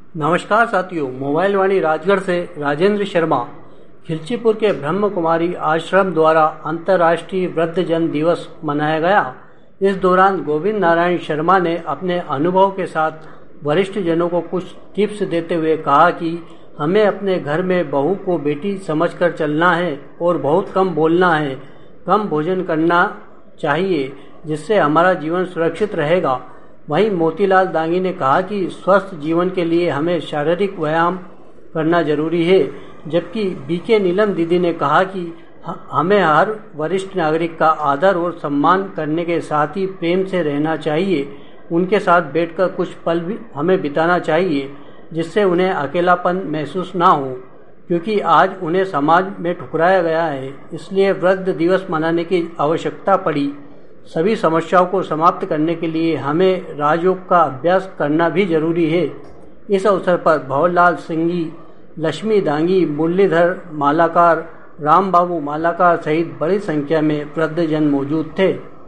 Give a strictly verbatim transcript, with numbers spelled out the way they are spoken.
नमस्कार साथियों, मोबाइल वाणी राजगढ़ से राजेंद्र शर्मा। खिलचीपुर के ब्रह्म कुमारी आश्रम द्वारा अंतर्राष्ट्रीय वृद्धजन दिवस मनाया गया। इस दौरान गोविंद नारायण शर्मा ने अपने अनुभव के साथ वरिष्ठ जनों को कुछ टिप्स देते हुए कहा कि हमें अपने घर में बहू को बेटी समझकर चलना है और बहुत कम बोलना है, कम भोजन करना चाहिए, जिससे हमारा जीवन सुरक्षित रहेगा। वहीं मोतीलाल दांगी ने कहा कि स्वस्थ जीवन के लिए हमें शारीरिक व्यायाम करना जरूरी है, जबकि बीके नीलम दीदी ने कहा कि हमें हर वरिष्ठ नागरिक का आदर और सम्मान करने के साथ ही प्रेम से रहना चाहिए। उनके साथ बैठकर कुछ पल भी हमें बिताना चाहिए, जिससे उन्हें अकेलापन महसूस ना हो, क्योंकि आज उन्हें समाज में ठुकराया गया है। इसलिए वृद्ध दिवस मनाने की आवश्यकता पड़ी। सभी समस्याओं को समाप्त करने के लिए हमें राजयोग का अभ्यास करना भी जरूरी है। इस अवसर पर भवरलाल सिंगी, लक्ष्मी दांगी, मुरलीधर मालाकार, राम बाबू मालाकार सहित बड़ी संख्या में वृद्धजन मौजूद थे।